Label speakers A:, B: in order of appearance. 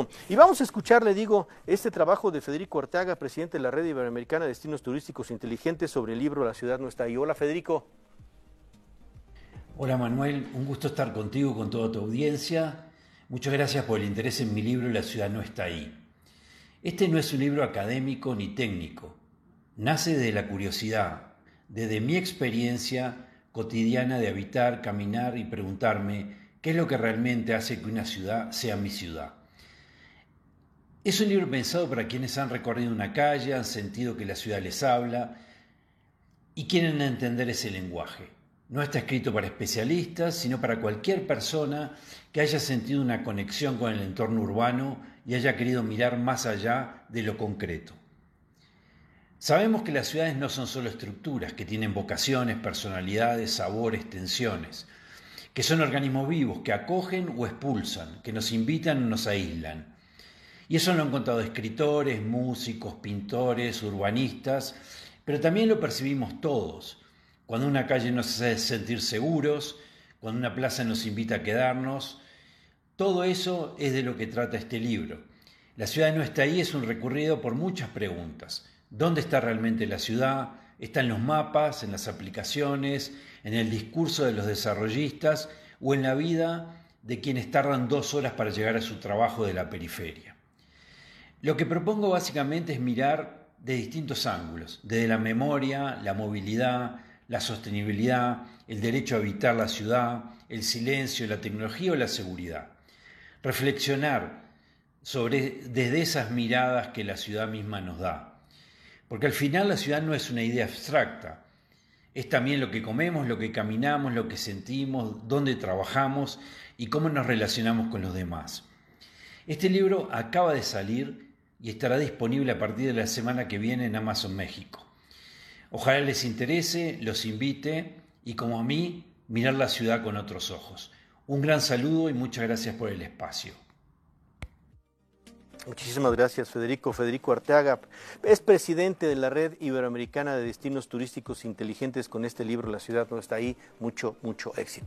A: Bueno, y vamos a escuchar, le digo, este trabajo de Federico Arteaga, presidente de la Red Iberoamericana de Destinos Turísticos Inteligentes, sobre el libro La ciudad no está ahí. Hola, Federico.
B: Hola Manuel, un gusto estar contigo, con toda tu audiencia. Muchas gracias por el interés en mi libro La ciudad no está ahí. Este no es un libro académico ni técnico. Nace de la curiosidad, desde mi experiencia cotidiana de habitar, caminar y preguntarme qué es lo que realmente hace que una ciudad sea mi ciudad. Es un libro pensado para quienes han recorrido una calle, han sentido que la ciudad les habla y quieren entender ese lenguaje. No está escrito para especialistas, sino para cualquier persona que haya sentido una conexión con el entorno urbano y haya querido mirar más allá de lo concreto. Sabemos que las ciudades no son solo estructuras, que tienen vocaciones, personalidades, sabores, tensiones, que son organismos vivos que acogen o expulsan, que nos invitan o nos aíslan. Y eso lo han contado escritores, músicos, pintores, urbanistas, pero también lo percibimos todos. Cuando una calle nos hace sentir seguros, cuando una plaza nos invita a quedarnos, todo eso es de lo que trata este libro. La ciudad no está ahí es un recorrido por muchas preguntas. ¿Dónde está realmente la ciudad? ¿Está en los mapas, en las aplicaciones, en el discurso de los desarrollistas o en la vida de quienes tardan 2 horas para llegar a su trabajo de la periferia? Lo que propongo básicamente es mirar de distintos ángulos, desde la memoria, la movilidad, la sostenibilidad, el derecho a habitar la ciudad, el silencio, la tecnología o la seguridad. Reflexionar desde esas miradas que la ciudad misma nos da. Porque al final la ciudad no es una idea abstracta, es también lo que comemos, lo que caminamos, lo que sentimos, dónde trabajamos y cómo nos relacionamos con los demás. Este libro acaba de salir y estará disponible a partir de la semana que viene en Amazon México. Ojalá les interese, los invite y, como a mí, mirar la ciudad con otros ojos. Un gran saludo y muchas gracias por el espacio.
A: Muchísimas gracias, Federico. Federico Arteaga es presidente de la Red Iberoamericana de Destinos Turísticos Inteligentes. Con este libro, La ciudad no está ahí. Mucho éxito.